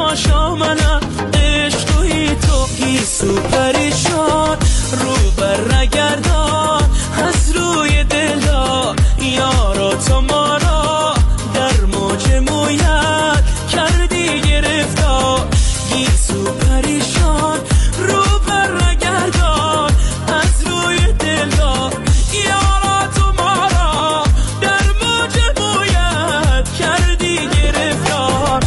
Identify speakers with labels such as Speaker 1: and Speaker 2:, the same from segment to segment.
Speaker 1: تماشا منم، عشق توی تو گیسو پریشان، رو بر نگردان از روی دلا، یارا تو ما را در موج مویت کردی گرفتار، گیسو پریشان رو بر نگردان از روی دلا، یارا تو ما را در موج مویت کردی گرفتار.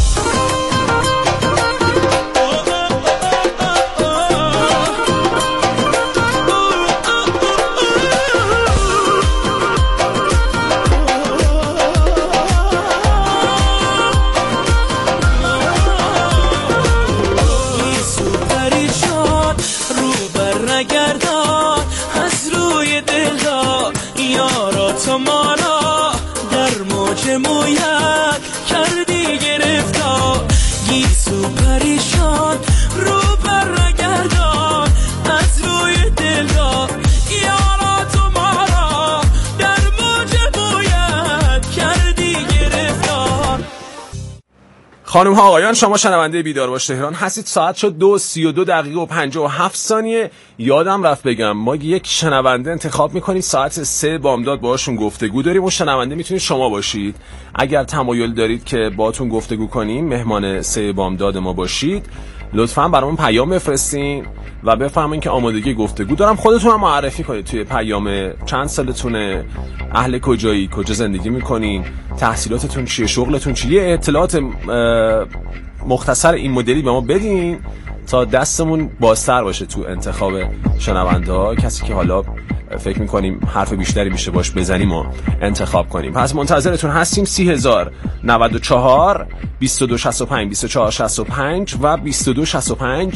Speaker 1: تو ما را در موج مویت کردی گرفتار، گیسو پریشان رو بر نگردان از روی دلدار، یارا تو ما را در موج مویت کردی گرفتار.
Speaker 2: خانم ها آقایان، شما شنونده بیدار باش تهران هستید. ساعت شد 2:32:57. یادم رفت بگم ما یک شنونده انتخاب میکنید ساعت 3 بامداد باشون گفتگو داریم. اون شنونده میتونید شما باشید. اگر تمایل دارید که باتون گفتگو کنیم، مهمان 3 بامداد ما باشید، لطفاً برامون پیام بفرستین و بفهمین که آمادگی گفتگو دارم. خودتون هم معرفی کنید توی پیام، چند سالتونه، اهل کجایی، کجا زندگی میکنین، تحصیلاتتون چیه، شغلتون چیه، اطلاعات مختصر این مدلی به ما بدین تا دستمون بازتر باشه تو انتخاب شنونده ها. کسی که حالا فکر میکنیم حرف بیشتری میشه باش بزنیم و انتخاب کنیم. پس منتظرتون هستیم. 30,094 2265 2465 و 2265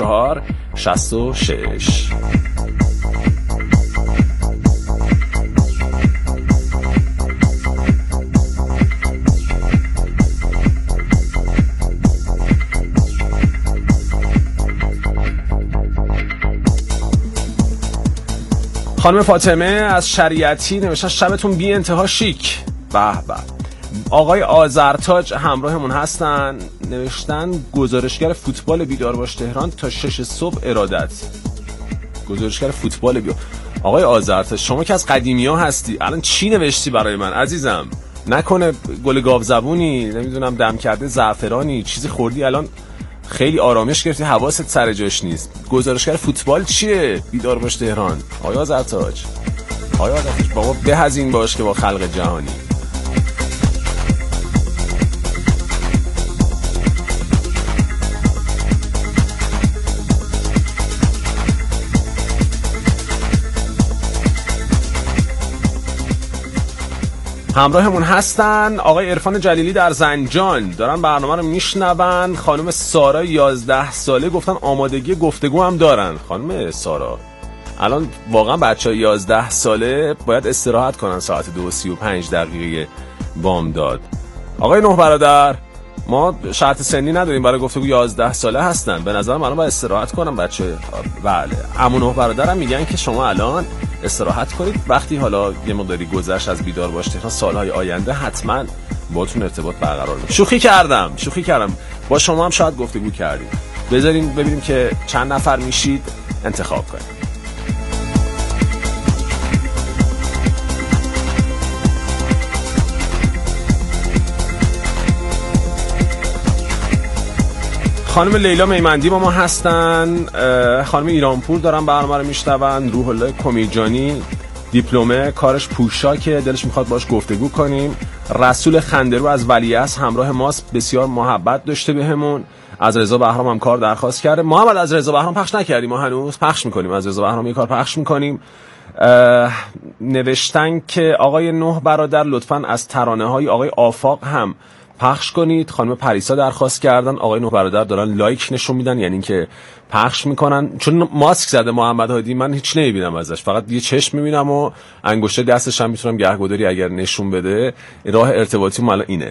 Speaker 2: 2466. خانم فاطمه از شریعتی نوشتن شبتون بی انتها شیک. به به. آقای آذرتاج همراهمون هستن، نوشتن گزارشگر فوتبال بیدار باش تهران تا 6 صبح ارادت. گزارشگر فوتبال بیدار. آقای آذرتاج شما که از قدیمی ها هستی، الان چی نوشتی برای من عزیزم؟ نکنه گل گاو زبونی، نمیدونم دم کرده زعفرانی، چیزی خوردی الان خیلی آرامش گرفتی حواست سر جاش نیست. گزارشگر فوتبال چیه بیدار باش تهران؟ آیا آذرتاج بابا به از این باش که با خلق جهانی. همراهمون هستن آقای عرفان جلیلی در زنجان، دارن برنامه رو میشنون. خانم سارا 11 ساله گفتن آمادگی گفتگو هم دارن. خانم سارا الان واقعا بچه‌ها 11 ساله باید استراحت کنن ساعت 2:35 بامداد. آقای نه برادر ما شرط سنی نداریم برای گفتگو، 11 ساله هستن، به نظرم الان باید استراحت کنن بچه. بله عمو نه برادرم میگن که شما الان استراحت کنید، وقتی حالا یه مقداری گذشت از بیدار باش تهران سالهای آینده حتما باهاتون ارتباط برقرار میشه. شوخی کردم با شما هم شاید گفتگو کردیم. بذارین ببینیم که چند نفر میشید، انتخاب کنید. خانم لیلا میمندی با ما هستن، خانم ایرانپور دارن برنامه رو میشنون، روح الله کمیجانی دیپلمه کارش پوشاکه، دلش میخواد باش گفتگو کنیم. رسول خندرو از ولیعصر همراه ماست، بسیار محبت داشته بهمون. از رضا بهرام هم کار درخواست کرده. محمد از رضا بهرام پخش نکردیم، ما هنوز پخش میکنیم، از رضا بهرام یه کار پخش میکنیم. نوشتن که آقای نه برادر لطفاً از ترانه های آقای آفاق هم پخش کنید. خانم پریسا درخواست کردن. آقای نه برادر دارن لایک نشون میدن، یعنی اینکه پخش میکنن. چون ماسک زده محمد هادی، من هیچ نمیبینم ازش، فقط یه چشم میبینم و انگشته دستش هم میتونم گهگداری اگر نشون بده. راه ارتباطی ما اینه.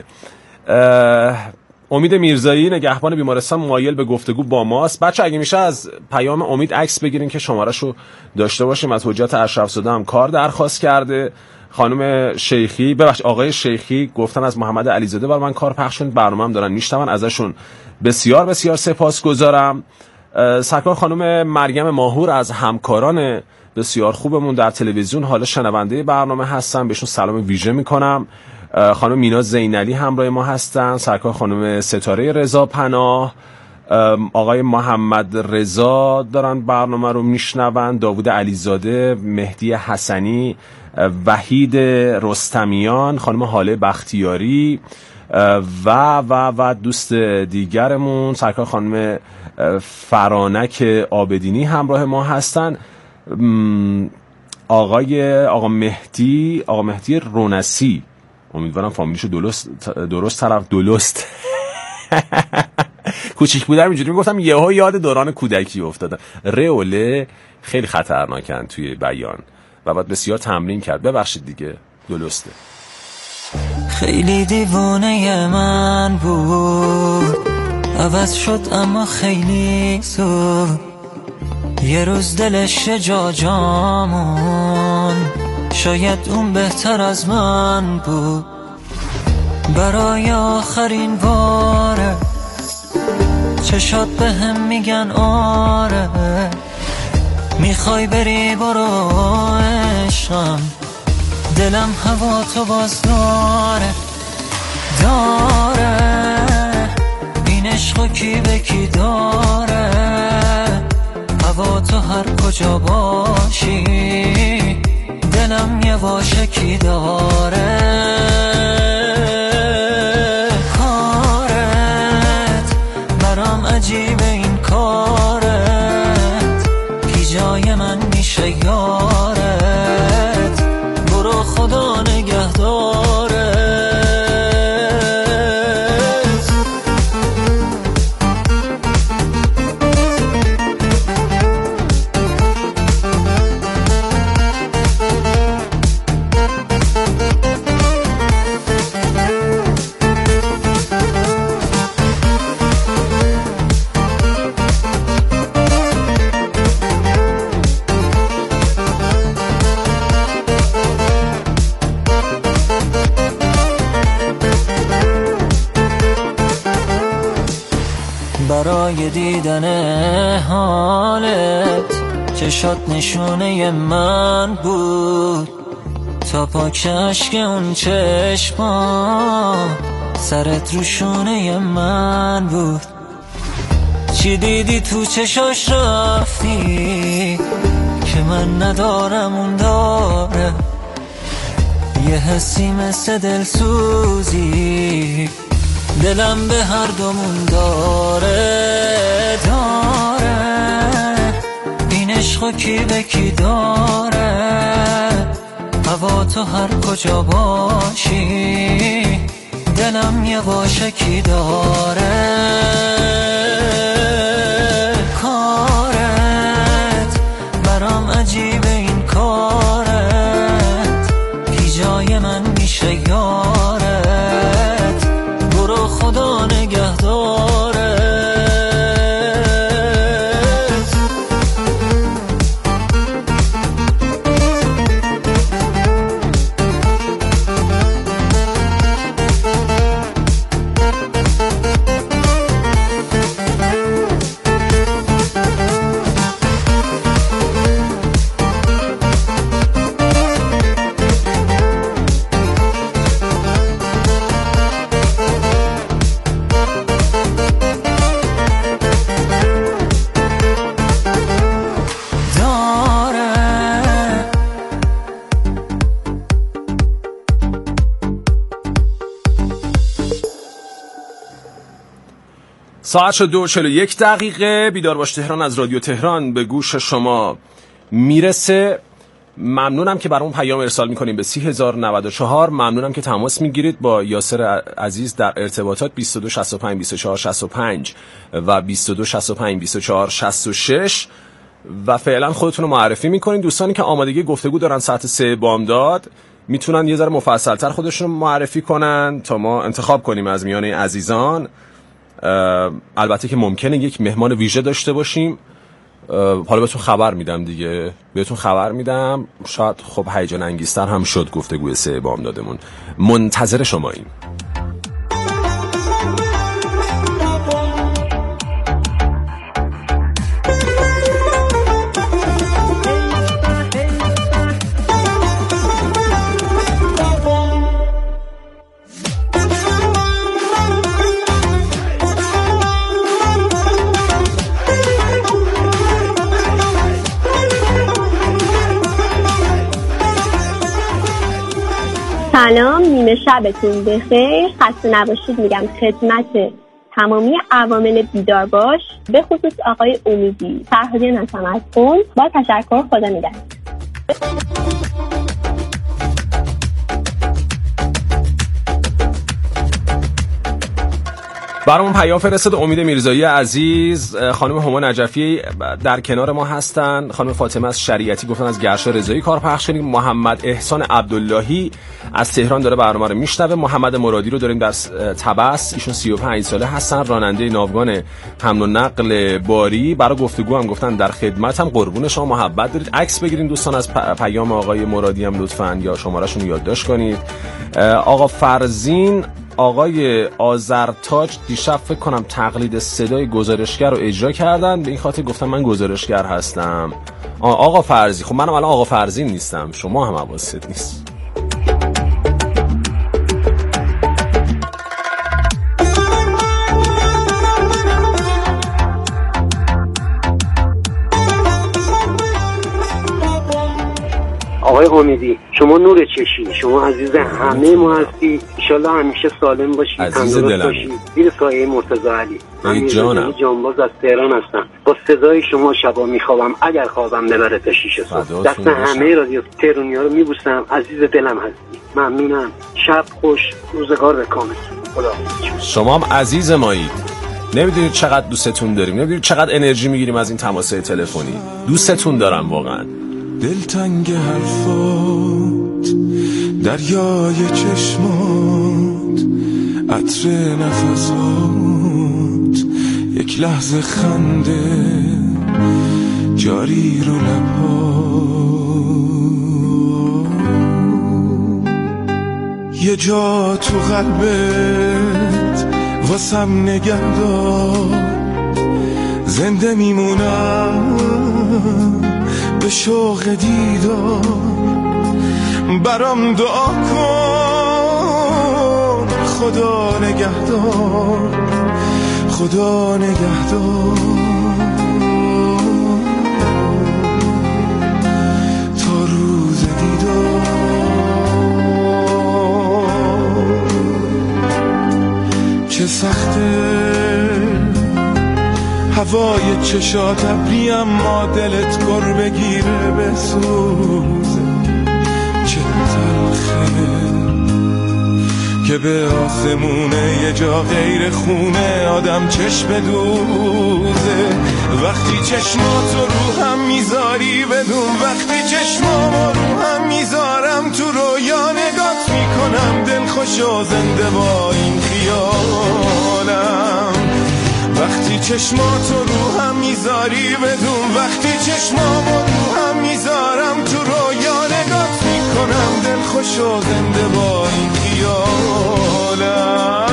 Speaker 2: امید میرزایی نگهبان بیمارستان مایل به گفتگو با ماست. بچه اگه میشه از پیام امید عکس بگیرین که شماره‌شو داشته باشیم. از حجت اشرف زاده هم کار درخواست کرده. خانم شیخی، آقای شیخی گفتن از محمد علیزاده برای من کار پخش کنید، برنامه‌ام دارن میشنون، ازشون بسیار بسیار سپاسگزارم. سرکار خانم مریم ماهور از همکاران بسیار خوبمون در تلویزیون حالا شنونده برنامه هستن، بهشون سلام ویژه میکنم. خانم مینا زینالی همراه ما هستن، سرکار خانم ستاره رضا پناه، آقای محمد رضا دارن برنامه رو میشنون، داوود علیزاده، مهدی حسنی، وحید رستمیان، خانم حاله بختیاری و دوست دیگرمون سرکار خانم فرانک آبدینی همراه ما هستن. آقا مهدی رونسی، امیدوارم فامیلیشو درست کوچیک بودم اینجوری میگفتم، یهو یاد دوران کودکی افتادم. رئوله خیلی خطرناکن توی بیان و باید بسیار تمرین کرد. ببخشید دیگه، درسته.
Speaker 3: خیلی دیوانه من بود، عوض شد اما خیلی زود. یه روز دلش جا جامون، شاید اون بهتر از من بود. برای آخرین باره چشات به هم میگن آره، میخوای بری برو عشقم، دلم هوا تو باز داره این عشقو کی به کی داره، هوا تو هر کجا باشی دلم یواشه کی داره. کارت برام عجیبه این کارت، کی جای من میشه یارت، برو خدا نگهدارت. برای دیدن حالت چشات نشونه من بود، تا پاک اشک اون چشما سرت رو شونه من بود. چی دیدی تو چشاش رفتی که من ندارم اون داره، یه حسی مثل دلسوزی دلم به هر دومون داره این عشقو کی به کی داره، هوا تو هر کجا باشی دلم یواشه کی داره. کارت برام عجیبه این کارت، کی جای من میشه یارت، برو خدا نگهدارت.
Speaker 2: ساعت شد 2:41 دقیقه. بیدار باش تهران از رادیو تهران به گوش شما میرسه. ممنونم که برامون پیام ارسال میکنیم به 30,094. ممنونم که تماس میگیرید با یاسر عزیز در ارتباطات 22 65 24 65 و 22 65 24 66 و فعلا خودتون رو معرفی میکنین. دوستانی که آمادگی گفتگو دارن ساعت 3 بامداد میتونن یه ذره مفصل‌تر خودشون رو معرفی کنن تا ما انتخاب کنیم از میان عزیزان. البته که ممکنه یک مهمان ویژه داشته باشیم حالا بهتون خبر میدم دیگه، بهتون خبر میدم. شاید خب هیجان انگیزتر هم شد گفتگوی 3 بامدادمون. منتظر شماییم.
Speaker 4: سلام، نیمه شبتون بخیر. خسته نباشید میگم خدمت تمامی عوامل بیدار باش، به خصوص آقای امیدی. فرهادیان هستم از قم. با تشکر، خدا نگهدار.
Speaker 2: برامون پیام فرستاد امید میرزایی عزیز. خانم هما نجفی در کنار ما هستن. خانم فاطمه از شریعتی گفتن از گرشا رضایی کار پخش کنیم. محمد احسان عبداللهی از تهران داره برنامه رو میشنوه. محمد مرادی رو داریم در طبس، ایشون 35 ساله هستن، راننده ناوگان حمل و نقل باری. برای گفتگو هم گفتن در خدمتم، قربون شما، محبت دارید. عکس بگیرین دوستان از پیام آقای مرادی هم لطفاً، یا شماره‌شون رو یادداشت کنید. آقا فرزین، آقای آذرتاج دیشب فکر کنم تقلید صدای گزارشگر رو اجرا کردن، به این خاطر گفتم من گزارشگر هستم. آقا فرزی، خب منم الان آقا فرزین نیستم، شما هم حواست نیست.
Speaker 5: آقای امیدی، شما نور چشی، شما عزیز همه ما هستی. انشالله همیشه سالم باشید، تندرست باشید. زیر سایه مرتضی علی.
Speaker 2: من
Speaker 5: جانباز از تهران هستم. با صدای شما شبا میخوابم، اگر خوابم نبره تا 6 صبح. دست همه رادیو تهرانیا رو میبوسم. عزیز دلم هستی. ممنونم. شب خوش، روزگار به کامل. خدا.
Speaker 2: شما هم عزیز مایید. نمیدونید چقدر دوستتون داریم، نمیدونید چقدر انرژی میگیریم از این تماس‌های تلفنی. دوستتون دارم واقعا.
Speaker 6: دلتنگ حرفات، دریای چشمات، عطر نفسات، یک لحظه خنده جاری رو لبات، یه جا تو قلبت واسم نگه دار، زنده میمونم به شوق دیدار، برام دعا کن، خدا نگهدار، خدا نگهدار، تا روز دیدار. چه سخته هوای چشات ابری، اما دلت گر بگیره بسوزه. چه تلخه که به آسمونه یه جا غیر خونه آدم چشم دوزه. وقتی چشماتو رو هم میذاری بدون، وقتی چشمامو رو هم میذارم تو رویا نگات میکنم، دل خوش و زنده با این خیالم. وقتی چشماتو رو هم میذاری بدون، وقتی چشمامو رو هم میذارم تو رویا نگات میکنم، دل خوش و زنده با این خیالم.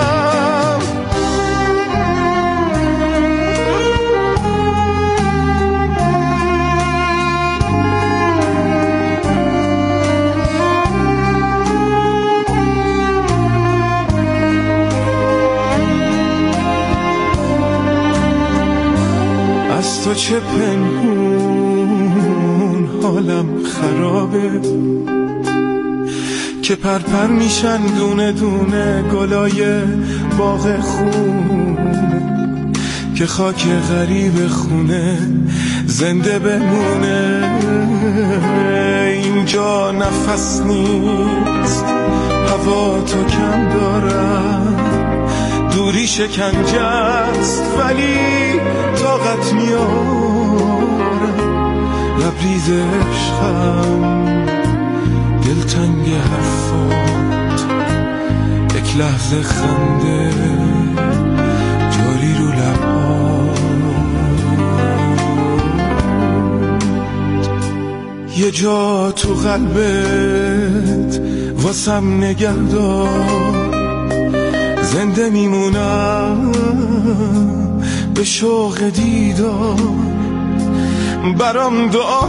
Speaker 6: از تو چه پنهون حالم خرابه، که پرپر میشن دونه دونه گلای باغ خونه، که خاک غریب خونه زنده بمونه. اینجا نفس نیست، هوا تو کم دارم، دوری شکنجه است ولی طاقت میارم. لبریز عشقم، دلتنگ حرفات، یک لحظه خنده جاری رو لبات. جا تو قلبت واسم نگهدار، زنده میمونم به شوق دیدار، برام دعا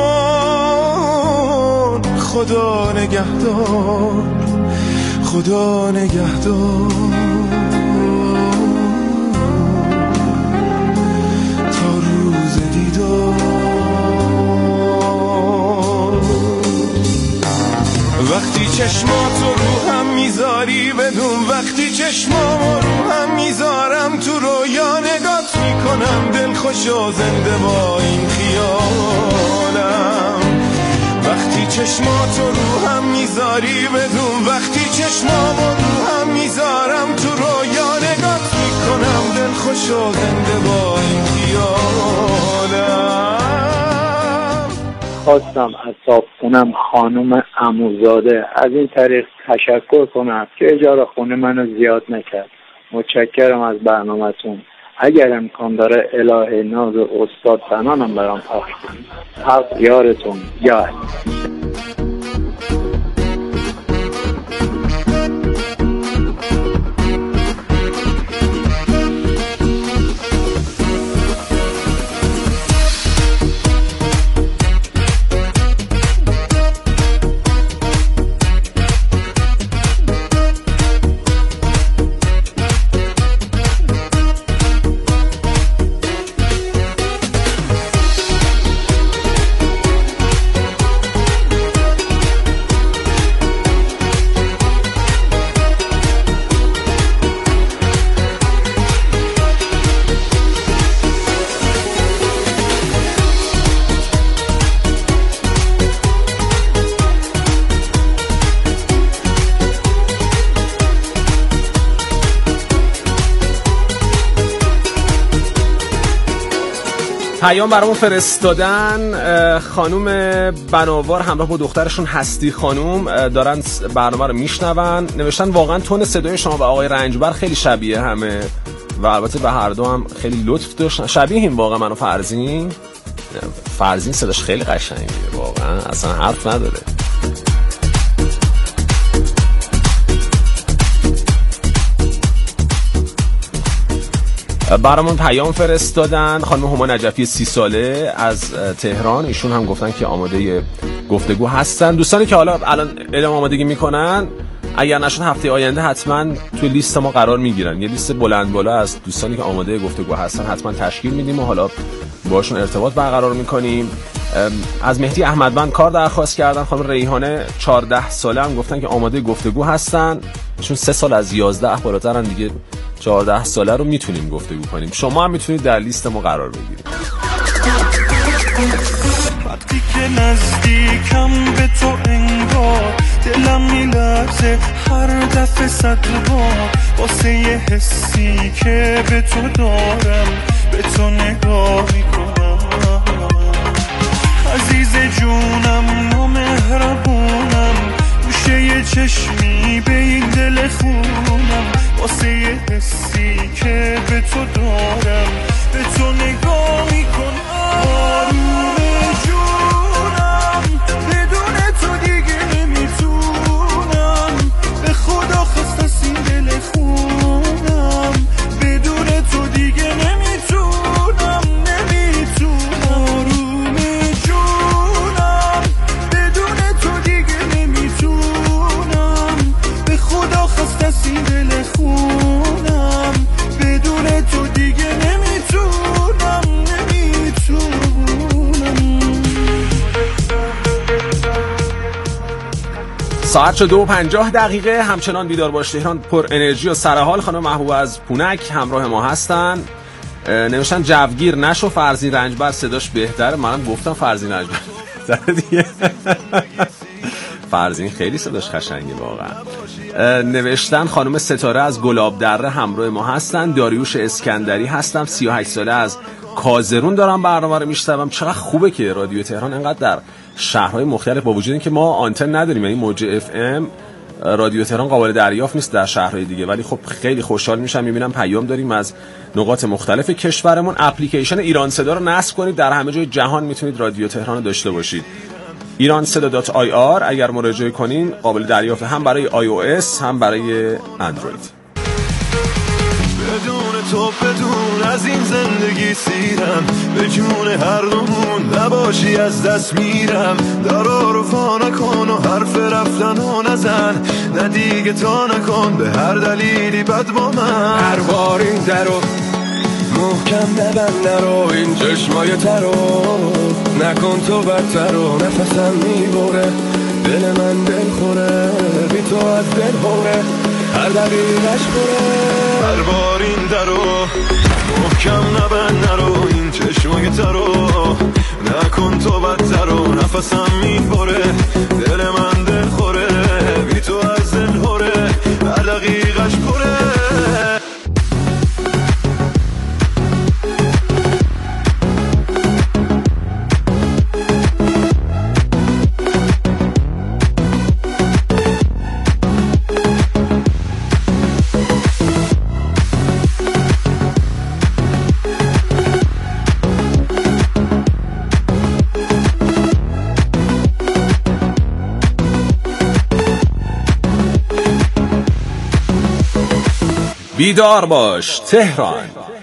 Speaker 6: کن خدا نگهدار، خدا نگهدار تا روز دیدار. وقتی چشماتو رو هم میذاری بدون، وقتی چشمامو رو هم میذارم تو رویا نگات میکنم، دل خوش و زنده با این خیالم. وقتی چشماتو رو هم میذاری بدون، وقتی چشمامو رو هم میذارم تو رویا نگات میکنم، دل خوش و زنده با این خیالم.
Speaker 5: خواستم از صاحبخونم خانم عموزاده از این طریق تشکر کنم که اجاره خونه منو زیاد نکرد. متشکرم از برنامه‌تون. اگر امکان داره الهه ناز استاد فنانم برام پخش کنید. حق یارتون. یار
Speaker 2: پیام برامون فرستادن. خانوم بناوار همراه با دخترشون هستی خانوم دارن برنامه رو میشنون. نوشتن واقعا تون صدای شما و آقای رنجبر خیلی شبیه همه و البته به هر دو هم خیلی لطف داشتن. شبیهیم واقعا من و فرزین صداش خیلی قشنگه واقعا، اصلا حرف نداره. برامون پیام فرستادن خانم هما نجفی 30 ساله از تهران. ایشون هم گفتن که آماده گفتگو هستن. دوستانی که حالا الان اعلام آمادگی میکنن اگر نشد هفته آینده حتما توی لیست ما قرار میگیرن. یه لیست بلند بالا از دوستانی که آماده گفتگو هستن حتما تشکیل میدیم و حالا باشون ارتباط برقرار میکنیم. از مهدی احمدوند کار درخواست کردن. خانم ریحانه 14 ساله هم گفتن که آماده گفتگو هستن. چون 3 سال از 11 بالاترن دیگه 14 ساله رو میتونیم گفتگو کنیم. شما هم میتونید در لیست ما قرار بگیرید.
Speaker 1: وقتی که نزدیکم به تو انگار دلم میلرزه هر دفعه 100 بار، واسه یه حسی که به تو دارم به تو نگاه میکنم. عزیز جونم و مهربونم، گوشه یه چشمی به این دل خونم، واسه یه حسی که به تو دارم به تو نگاه میکنم. آروم جونم بدون تو دیگه نمیتونم، به خدا خست از این دل خونم، بدون تو دیگه نمیتونم. آروم جونم بدون تو دیگه نمیتونم، به خدا خست از این دل خونم، بدون تو دیگه نمیتونم.
Speaker 2: ساعت شد 2:50 همچنان بیدار باش تهران پر انرژی و سرحال. خانم محبوب از پونک همراه ما هستن. نوشتن جوگیر نشو فرزین رنجبر صداش بهتره. منم گفتم فرزین رنجبر بهتره دیگه. فرزین خیلی صداش قشنگه واقعا. نوشتن خانم ستاره از گلاب دره همراه ما هستن. داریوش اسکندری هستم 38 ساله از کازرون دارم برنامه رو میشنوم. چقدر خوبه که رادیو تهران انقدر در شهرهای مختلف با وجود اینکه ما آنتن نداریم، یعنی موج اف ام رادیو تهران قابل دریافت نیست در شهرهای دیگه، ولی خب خیلی خوشحال میشم میبینم پیام داریم از نقاط مختلف کشورمون. اپلیکیشن ایران صدا رو نصب کنید، در همه جای جهان میتونید رادیو تهران رو داشته باشید. Iranseda.ir. اگر مراجعه کنین قابل دریافت هم برای iOS هم برای اندروید.
Speaker 6: بدون تو بدون از این زندگی سیرم، به جون هر دومون نباشی از دست میرم. درا رو فا نکن و حرف رفتن و نزن، نه دیگه تا نکن به هر دلیلی بد با من. هر بار این درو محکم نبند، نرو این چشمای ترو نکن تو بدتر و نفسم میبره، دل من دل خوره بی تو از دل خوره، هر دقیقش خوره. هر بار این درو محکم نبند، نرو این چشمای ترو نکن تو بدتر و نفسم میبره، دل من دل خوره بی تو از دل خوره، هر دقیقش خوره.
Speaker 2: بیدار باش تهران.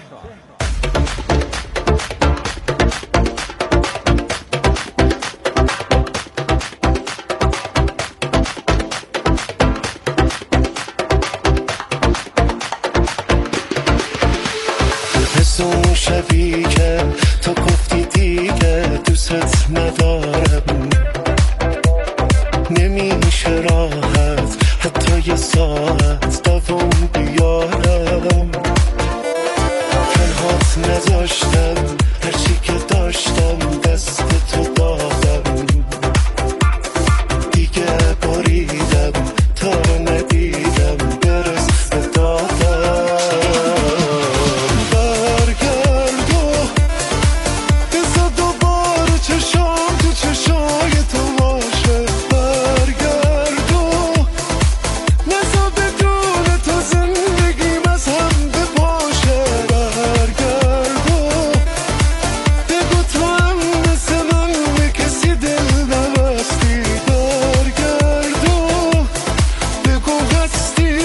Speaker 7: حس اون شبی که تو گفتی دیگه دوست ندارم، نمیشه راحت حتی یه ساعت دوام بیارم. تنهات نذاشتم، هرچی که داشتم دست تو دادم، دیگه بریدم تا ندیدم برس به دادم. برگرد و بذار دوباره چشام تو چشای تو باشه، برگرد و نذار بدون تو زندگیم از هم بپاشه، برگرد و بگو تو هم مثل من به کسی دل نبستی، برگرد و بگو هستی.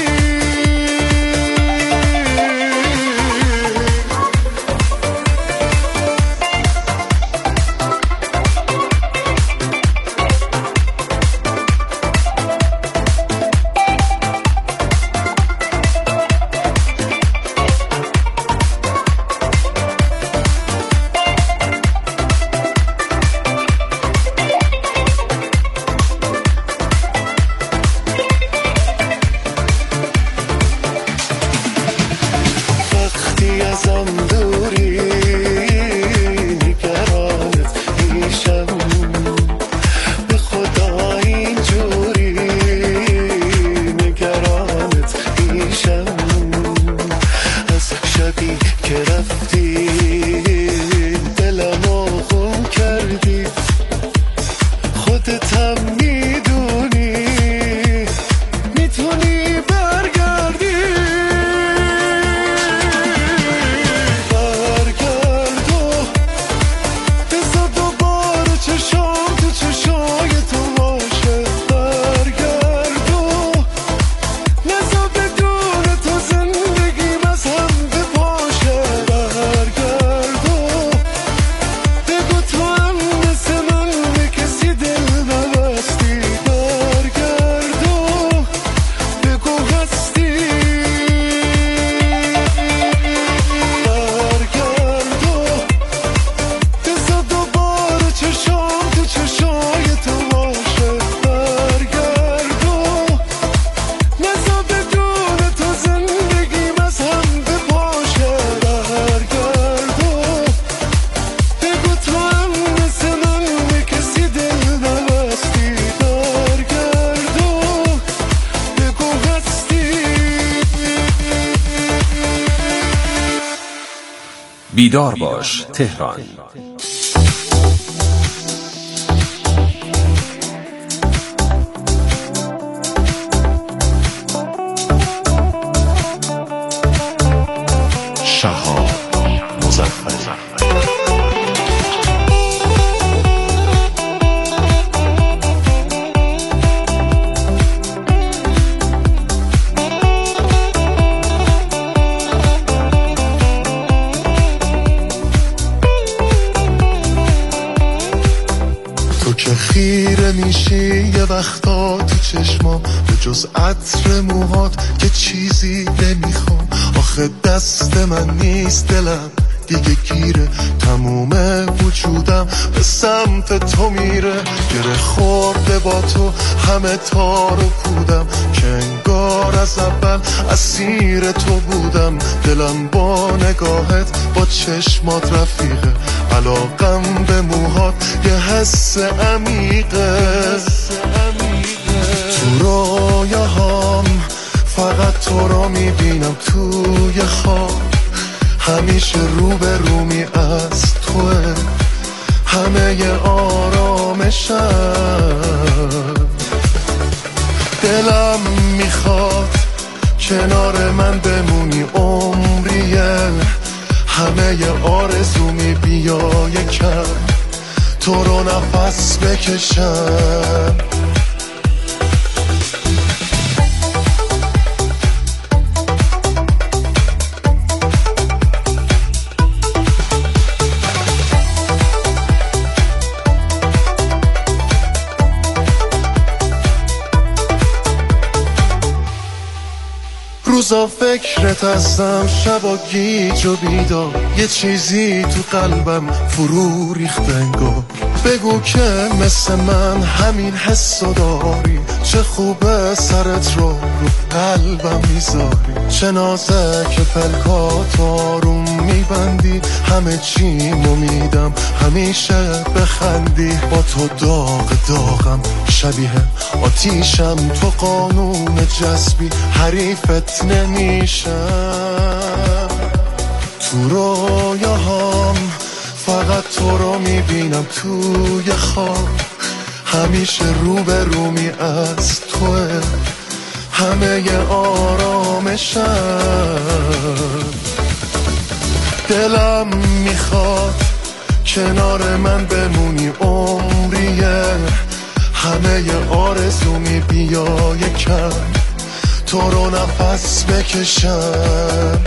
Speaker 7: وقتی ازم دوری نگرانت میشم، به خدا اینجوری نگرانت میشم. از شبی که رفتی دلمو خون کردی، خودت هم میدونی میتونی برگردی. برگرد و بذار دوباره چشام تو چشای تو باشه، برگرد و نذار بدون تو زندگیم از هم بپاشه، برگرد و بگو تو هم مثل من به کسی دل نبستی، برگرد و بگو هستی. برگرد و بذار دوباره چشام تو چشای تو باشه، برگرد و نذار بدون تو زندگیم از هم بپاشه، برگرد و بگو تو هم مثل من به کسی دل نبستی، برگرد و بگو هستی.
Speaker 2: بیدار باش تهران.
Speaker 8: شهاب مظفر.
Speaker 7: خیره میشی یه وقتا تو چشما، به جز عطر موهات که چیزی نمیخوام. آخه دست من نیست دلم دیگه گیره، تموم وجودم به سمت تو میره. گره خورده با تو همه تار و پودم، که انگار از اول اسیر تو بودم. دلم با نگاهت با چشمات رفیقه، علاقم به موهات یه حس عمیقه. تو رویاهام فقط تو رو میبینم توی خواب، همیشه رو به رومی از توه همه آرامشم. دلم میخواد کنار من بمونی عمریه، همه آرزومی بیا یکم تو رو نفس بکشم. روزا فکرت هستم، شبا گیج و بیدار، یه چیزی تو قلبم فرو ریخت انگار. بگو که مثل من همین حسو داری، چه خوبه سرت رو قلبم میذاری. چه نازک پلکات آروم میبندی، همه چیمو میدم همیشه بخندی. با تو داغ داغم شبیه آتیشم، تو قانون جذبی حریفت نمیشم. تو رویاهام فقط تو رو میبینم توی خواب، همیشه رو به رومی از توه همه آرامشم. دلم میخواد کنار من بمونی عمریه، همه آرزومی بیا یکم تو رو نفس بکشم.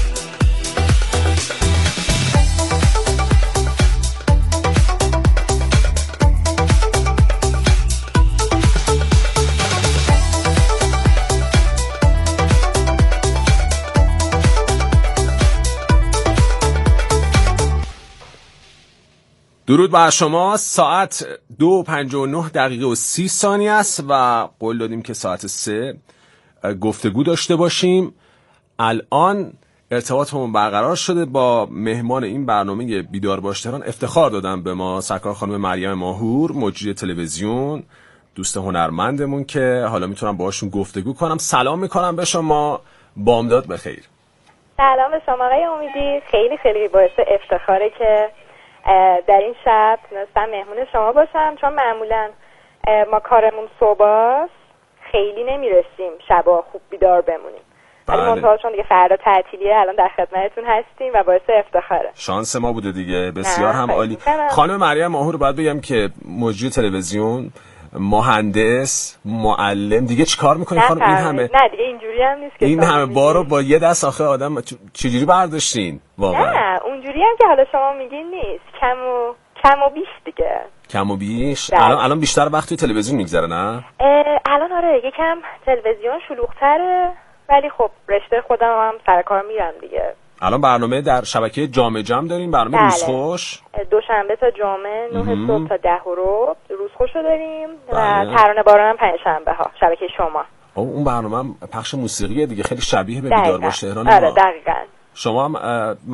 Speaker 2: درود بر شما. ساعت 2:59 و 30 ثانیه است و قول دادیم که ساعت 3 گفتگو داشته باشیم. الان ارتباطمون برقرار شده با مهمان این برنامه بیدار باش تهران. افتخار دادن به ما سرکار خانم مریم ماهور، مجری تلویزیون، دوست هنرمندمون که حالا میتونم باهاشون گفتگو کنم. سلام میکنم به شما، بامداد بخیر.
Speaker 8: سلام به شما آقای امیدی، خیلی خیلی باعث افتخاره که در این شب تونستم مهمون شما باشم، چون معمولا ما کارمون صبحاست، خیلی نمیرسیم شبا خوب بیدار بمونیم. ولی منتها چون دیگه فردا تعطیلیه الان در خدمتتون هستیم و باعث افتخاره.
Speaker 2: شانس ما بوده دیگه، بسیار هم عالی. خانم مریم ماهور باید بگم که مجری تلویزیون، مهندس، معلم، دیگه چیکار میکنی خانم؟ این همه
Speaker 8: نه دیگه اینجوری هم نیست که
Speaker 2: این همه بارو با یه دست آخه آدم چجوری برداشتین واقعا؟
Speaker 8: نه اونجوری هم که حالا شما میگین نیست، کم و بیش دیگه.
Speaker 2: کم و بیش؟ الان بیشتر وقت توی تلویزیون میگذره نه؟
Speaker 8: الان آره یکم تلویزیون شلوغ‌تره، ولی خب رشته خودم هم سر کار میرم دیگه.
Speaker 2: الان برنامه در شبکه جام جم داریم، برنامه روزخوش
Speaker 8: دوشنبه تا جمعه 9 صبح تا 10 روزخوشو داریم و ترانه باران هم پنجشنبه ها شبکه شما.
Speaker 2: اون برنامه هم پخش موسیقیه دیگه، خیلی شبیه به بیدار باش تهران.
Speaker 8: آره دقیقاً.
Speaker 2: شما هم